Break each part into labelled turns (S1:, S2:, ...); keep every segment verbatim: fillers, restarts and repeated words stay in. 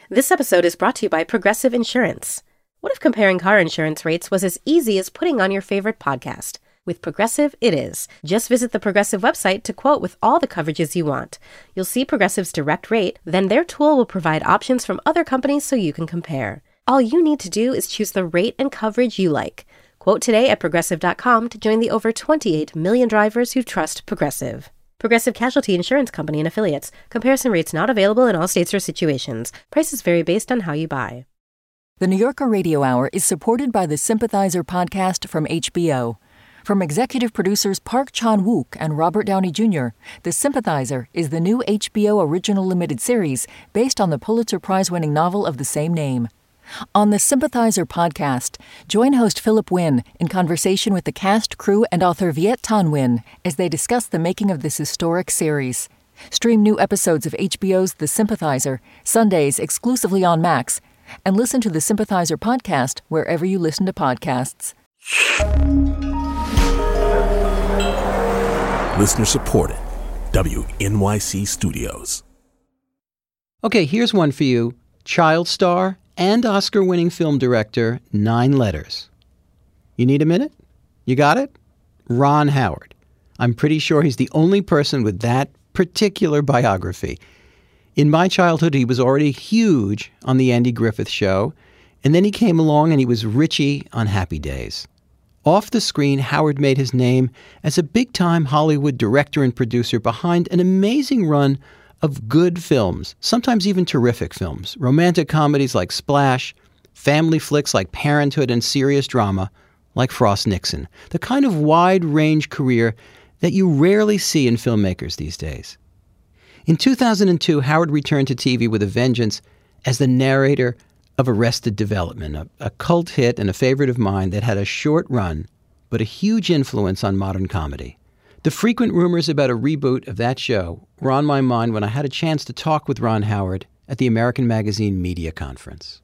S1: This episode is brought to you by Progressive Insurance. What if comparing car insurance rates was as easy as putting on your favorite podcast? With Progressive, it is. Just visit the Progressive website to quote with all the coverages you want. You'll see Progressive's direct rate, then their tool will provide options from other companies so you can compare. All you need to do is choose the rate and coverage you like. Quote today at Progressive dot com to join the over twenty-eight million drivers who trust Progressive. Progressive Casualty Insurance Company and Affiliates. Comparison rates not available in all states or situations. Prices vary based on how you buy.
S2: The New Yorker Radio Hour is supported by the Sympathizer podcast from H B O. From executive producers Park Chan-wook and Robert Downey Junior, The Sympathizer is the new H B O original limited series based on the Pulitzer Prize-winning novel of the same name. On the Sympathizer podcast, join host Philip Wynn in conversation with the cast, crew, and author Viet Thanh Nguyen as they discuss the making of this historic series. Stream new episodes of H B O's The Sympathizer, Sundays exclusively on Max, and listen to the Sympathizer podcast wherever you listen to podcasts.
S3: Listener supported. W N Y C Studios.
S4: Okay, here's one for you. Child star and Oscar-winning film director, Nine Letters. You need a minute? You got it? Ron Howard. I'm pretty sure he's the only person with that particular biography. In my childhood, he was already huge on The Andy Griffith Show, and then he came along and he was Richie on Happy Days. Off the screen, Howard made his name as a big-time Hollywood director and producer behind an amazing run of good films, sometimes even terrific films, romantic comedies like Splash, family flicks like Parenthood, and serious drama like Frost Nixon, the kind of wide-range career that you rarely see in filmmakers these days. In two thousand two, Howard returned to T V with a vengeance as the narrator of Arrested Development, a, a cult hit and a favorite of mine that had a short run, but a huge influence on modern comedy. The frequent rumors about a reboot of that show were on my mind when I had a chance to talk with Ron Howard at the American Magazine Media Conference.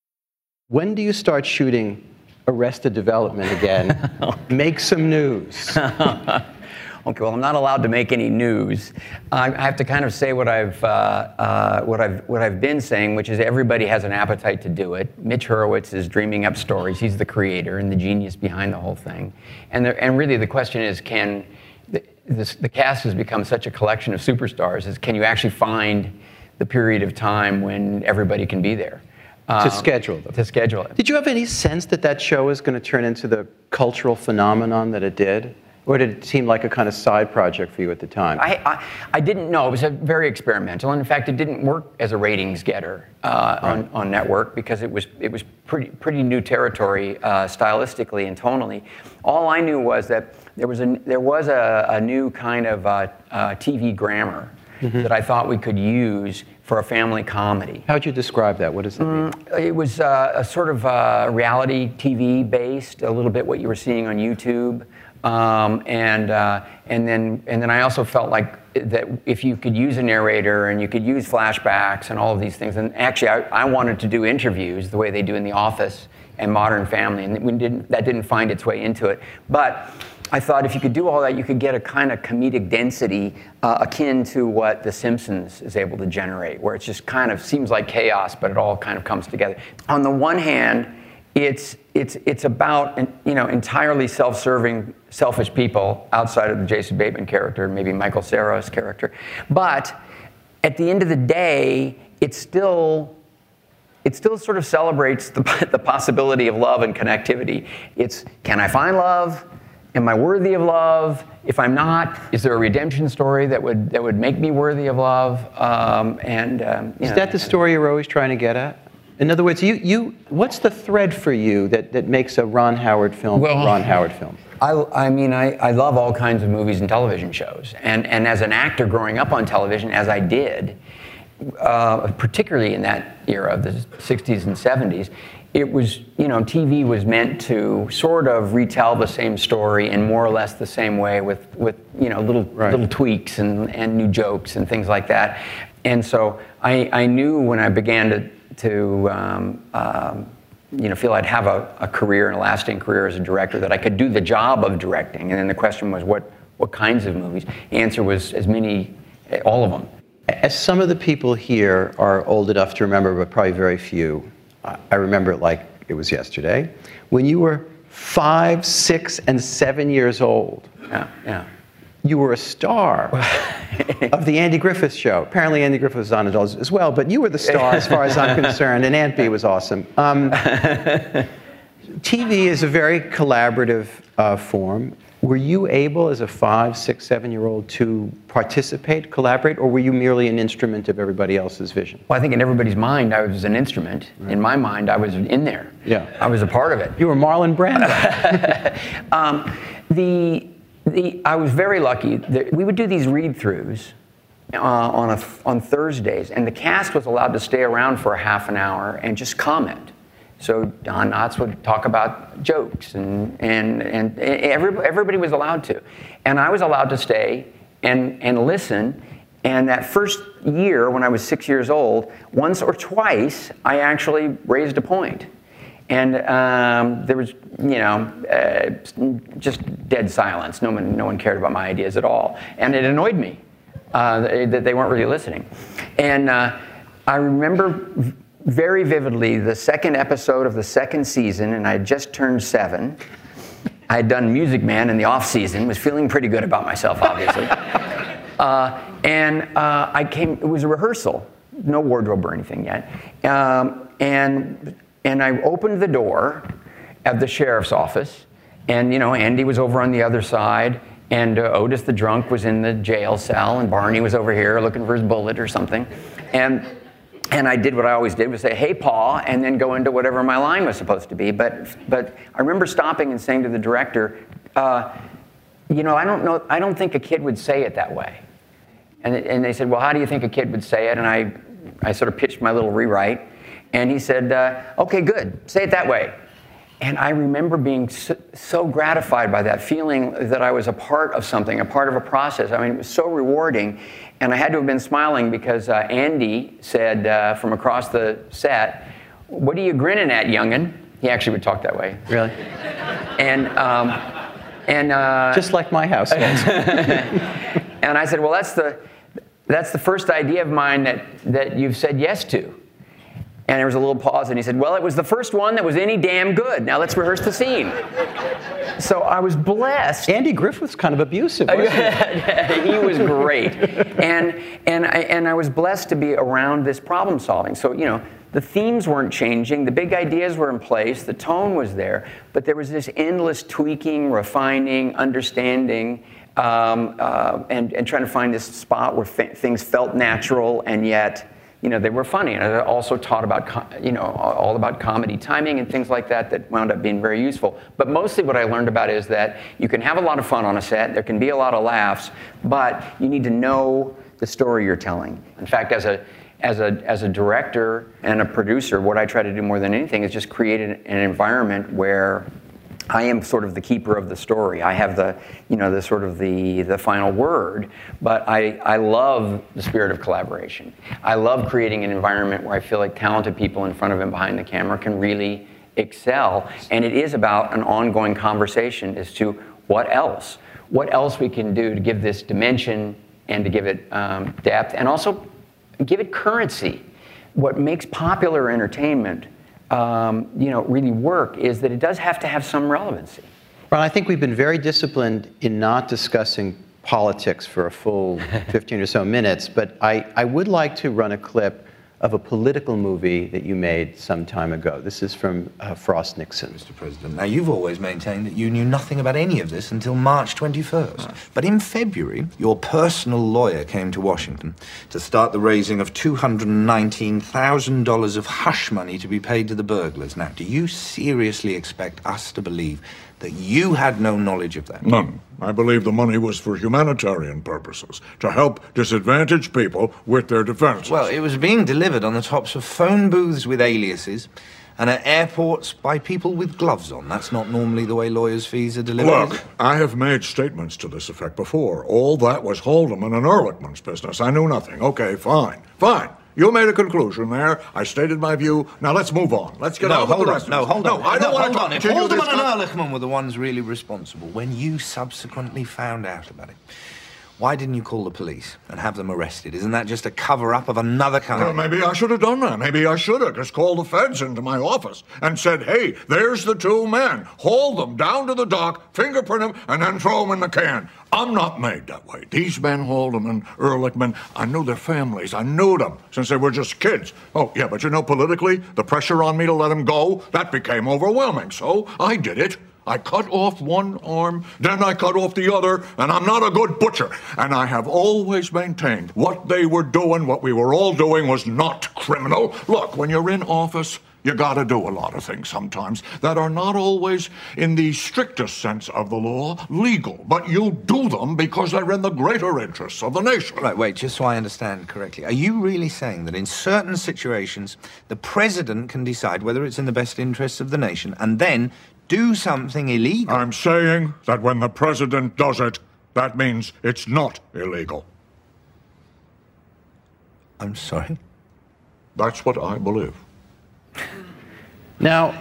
S4: When do you start shooting Arrested Development again? Make some news.
S5: Okay, well, I'm not allowed to make any news. I have to kind of say what I've uh, uh, what I've what I've been saying, which is everybody has an appetite to do it. Mitch Hurwitz is dreaming up stories. He's the creator and the genius behind the whole thing. And there, and really, the question is, can the, this, the cast has become such a collection of superstars? Is can you actually find the period of time when everybody can be there?
S4: To um, schedule them.
S5: To schedule it.
S4: Did you have any sense that that show was going to turn into the cultural phenomenon that it did? Or did it seem like a kind of side project for you at the time?
S5: I, I, I didn't know. It was a very experimental. And in fact, it didn't work as a ratings getter uh, right. on, on network because it was it was pretty pretty new territory uh, stylistically and tonally. All I knew was that there was a there was a, a new kind of uh, uh, T V grammar mm-hmm. that I thought we could use for a family comedy.
S4: How would you describe that? What does that mean?
S5: Mm, it was uh, a sort of uh, reality T V based, a little bit what you were seeing on YouTube. Um, and uh, and then and then I also felt like that if you could use a narrator and you could use flashbacks and all of these things, and actually I, I wanted to do interviews the way they do in The Office and Modern Family, and we didn't, that didn't find its way into it. But I thought if you could do all that, you could get a kind of comedic density uh, akin to what The Simpsons is able to generate, where it just kind of seems like chaos, but it all kind of comes together. On the one hand, It's it's it's about you know entirely self-serving, selfish people outside of the Jason Bateman character, maybe Michael Cera's character. But at the end of the day, it still it still sort of celebrates the the possibility of love and connectivity. It's, can I find love? Am I worthy of love? If I'm not, is there a redemption story that would that would make me worthy of love? Um, and um, you
S4: is
S5: know,
S4: that the story you're always trying to get at? In other words, you, you, what's the thread for you that, that makes a Ron Howard film
S5: well,
S4: a Ron Howard film?
S5: I, I mean, I, I love all kinds of movies and television shows. And, and as an actor growing up on television, as I did, uh, particularly in that era of the sixties and seventies, it was, you know, T V was meant to sort of retell the same story in more or less the same way with, with you know, little right. little tweaks and, and new jokes and things like that. And so I, I knew when I began to to um, um, you know, feel I'd have a, a career and a lasting career as a director, that I could do the job of directing. And then the question was, what what kinds of movies? The answer was as many, all of them.
S4: As some of the people here are old enough to remember, but probably very few, I remember it like it was yesterday, when you were five, six, and seven years old.
S5: Yeah, yeah.
S4: You were a star of the Andy Griffith Show. Apparently Andy Griffith was on it as well, but you were the star as far as I'm concerned, and Aunt Bee was awesome. Um, T V is a very collaborative uh, form. Were you able, as a five, six, seven-year-old, to participate, collaborate, or were you merely an instrument of everybody else's vision?
S5: Well, I think in everybody's mind, I was an instrument. Right. In my mind, I was in there.
S4: Yeah.
S5: I was a part of it.
S4: You were Marlon Brando.
S5: um, the, the, I was very lucky. That we would do these read-throughs uh, on, a, on Thursdays, and the cast was allowed to stay around for a half an hour and just comment. So Don Knotts would talk about jokes, and, and, and every, everybody was allowed to. And I was allowed to stay and, and listen. And that first year, when I was six years old, once or twice, I actually raised a point. And um, there was, you know, uh, just dead silence. No one, no one cared about my ideas at all. And it annoyed me uh, that they weren't really listening. And uh, I remember very vividly the second episode of the second season, and I had just turned seven. I had done Music Man in the off season, was feeling pretty good about myself, obviously. uh, and uh, I came, it was a rehearsal, no wardrobe or anything yet. Um, and, and I opened the door at the sheriff's office, and you know, Andy was over on the other side, and uh, Otis the drunk was in the jail cell, and Barney was over here looking for his bullet or something. And And I did what I always did, was say, "Hey, Pa," and then go into whatever my line was supposed to be. But, but I remember stopping and saying to the director, uh, "You know, I don't know. I don't think a kid would say it that way." And and they said, "Well, how do you think a kid would say it?" And I, I sort of pitched my little rewrite, and he said, uh, "Okay, good. Say it that way." And I remember being so, so gratified by that, feeling that I was a part of something, a part of a process. I mean, it was so rewarding. And I had to have been smiling because uh, Andy said uh, from across the set, "What are you grinning at, young'un?" He actually would talk that way.
S4: Really?
S5: And, um, and uh,
S4: just like my household.
S5: And I said, "Well, that's the, that's the first idea of mine that, that you've said yes to." And there was a little pause, and he said, "Well, it was the first one that was any damn good. Now let's rehearse the scene." So I was blessed.
S4: Andy Griffith was kind of abusive, wasn't he?
S5: He was great. And, and, I, and I was blessed to be around this problem solving. So, you know, the themes weren't changing, the big ideas were in place, the tone was there, but there was this endless tweaking, refining, understanding, um, uh, and, and trying to find this spot where fa- things felt natural and yet, you know, they were funny. And I also taught about, you know, all about comedy timing and things like that that wound up being very useful. But mostly what I learned about is that you can have a lot of fun on a set, there can be a lot of laughs, but you need to know the story you're telling. In fact, as a, as a, as a director and a producer, what I try to do more than anything is just create an, an environment where I am sort of the keeper of the story. I have the, you know, the sort of the, the final word, but I, I love the spirit of collaboration. I love creating an environment where I feel like talented people in front of and behind the camera can really excel. And it is about an ongoing conversation as to what else, what else we can do to give this dimension and to give it um, depth and also give it currency. What makes popular entertainment Um, you know, really work is that it does have to have some relevancy.
S4: Well, I think we've been very disciplined in not discussing politics for a full fifteen or so minutes, but I, I would like to run a clip of a political movie that you made some time ago. This is from uh, Frost Nixon.
S6: Mister President, now you've always maintained that you knew nothing about any of this until March twenty-first. Right. But in February, your personal lawyer came to Washington to start the raising of two hundred nineteen thousand dollars of hush money to be paid to the burglars. Now, do you seriously expect us to believe that you had no knowledge of that?
S7: None. I believe the money was for humanitarian purposes, to help disadvantaged people with their defenses.
S6: Well, it was being delivered on the tops of phone booths with aliases and at airports by people with gloves on. That's not normally the way lawyers' fees are delivered.
S7: Look, I have made statements to this effect before. All that was Haldeman and Ehrlichman's business. I knew nothing. Okay, fine. Fine. You made a conclusion there. I stated my view. Now let's move on. Let's get
S6: no,
S7: on with
S6: hold
S7: the
S6: on.
S7: rest
S6: No,
S7: of this.
S6: hold on.
S7: No, I don't
S6: no,
S7: want
S6: hold
S7: to
S6: on. If
S7: continue
S6: Haldeman
S7: this
S6: and
S7: con-
S6: Ehrlichman were the ones really responsible, when you subsequently found out about it, Why didn't you call the police and have them arrested? Isn't that just a cover-up of another kind?
S7: Well, maybe I should have done that. Maybe I should have just called the feds into my office and said, hey, there's the two men. Haul them down to the dock, fingerprint them, and then throw them in the can. I'm not made that way. These men, Haldeman, Ehrlichman, I knew their families. I knew them since they were just kids. Oh, yeah, but you know, politically, the pressure on me to let them go, that became overwhelming. So I did it. I cut off one arm, then I cut off the other, and I'm not a good butcher. And I have always maintained what they were doing, what we were all doing, was not criminal. Look, when you're in office, you gotta do a lot of things sometimes that are not always, in the strictest sense of the law, legal. But you do them because they're in the greater interests of the nation.
S6: Right, wait, just so I understand correctly. Are you really saying that in certain situations, the president can decide whether it's in the best interests of the nation and then do something illegal?
S7: I'm saying that when the president does it, that means it's not illegal.
S6: I'm sorry?
S7: That's what I believe.
S4: Now,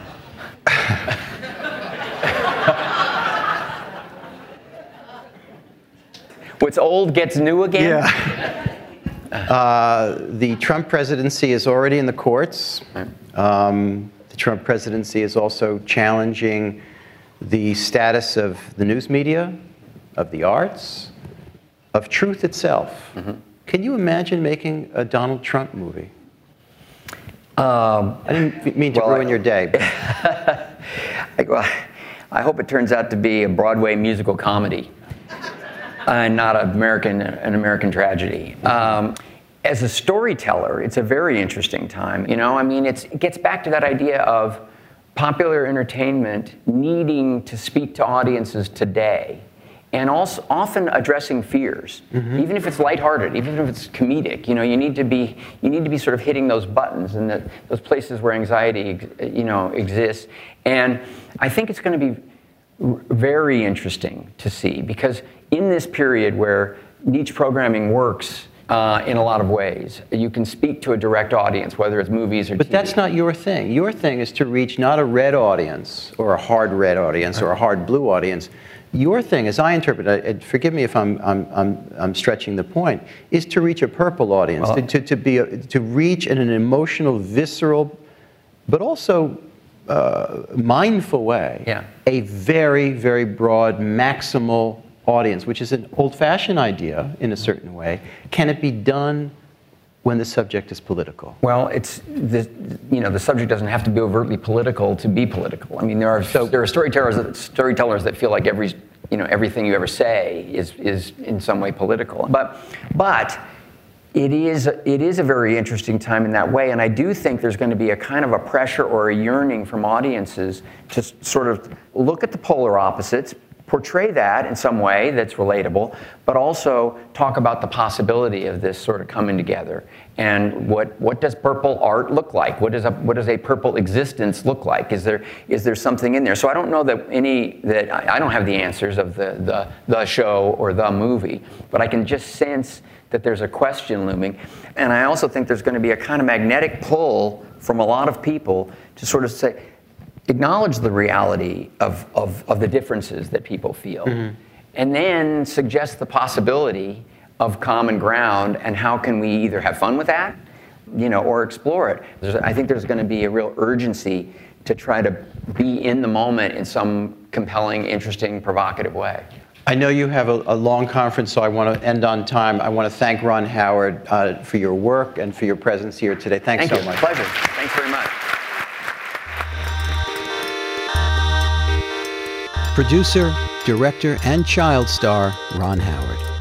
S5: what's old gets new again?
S4: Yeah. uh, the Trump presidency is already in the courts. Um, The Trump presidency is also challenging the status of the news media, of the arts, of truth itself. Mm-hmm. Can you imagine making a Donald Trump movie?
S5: Um,
S4: I didn't mean to
S5: well,
S4: ruin
S5: I,
S4: your day.
S5: I, well, I hope it turns out to be a Broadway musical comedy and not an American, an American tragedy. Um, As a storyteller, it's a very interesting time. You know, I mean, it's, it gets back to that idea of popular entertainment needing to speak to audiences today, and also often addressing fears, mm-hmm. even if it's lighthearted, even if it's comedic. You know, you need to be you need to be sort of hitting those buttons and the, those places where anxiety, you know, exists. And I think it's going to be very interesting to see, because in this period where niche programming works. Uh, in a lot of ways. You can speak to a direct audience, whether it's movies or
S4: But
S5: T V.
S4: that's not your thing. Your thing is to reach not a red audience or a hard red audience or a hard blue audience. Your thing, as I interpret it, and forgive me if I'm, I'm, I'm, I'm stretching the point, is to reach a purple audience,
S5: Well,
S4: to, to, to, be a, to reach in an emotional, visceral, but also uh, mindful way,
S5: yeah.
S4: a very, very broad, maximal audience, which is an old-fashioned idea in a certain way. Can it be done when the subject is political?
S5: Well, it's the you know the subject doesn't have to be overtly political to be political. I mean, there are so there are storytellers that, storytellers that feel like every you know everything you ever say is is in some way political. But but it is it is a very interesting time in that way, and I do think there's going to be a kind of a pressure or a yearning from audiences to sort of look at the polar opposites, portray that in some way that's relatable, but also talk about the possibility of this sort of coming together. And what what does purple art look like? What does a what does a purple existence look like? Is there is there something in there? So I don't know that any that I, I don't have the answers of the the the show or the movie, but I can just sense that there's a question looming. And I also think there's going to be a kind of magnetic pull from a lot of people to sort of say, acknowledge the reality of, of, of the differences that people feel, mm-hmm. and then suggest the possibility of common ground and how can we either have fun with that, you know, or explore it. There's, I think there's going to be a real urgency to try to be in the moment in some compelling, interesting, provocative way.
S4: I know you have a, a long conference, so I want to end on time. I want to thank Ron Howard uh, for your work and for your presence here today. Thanks
S5: Thank
S4: so
S5: you.
S4: much.
S5: Pleasure. Thanks very much.
S4: Producer, director, and child star Ron Howard.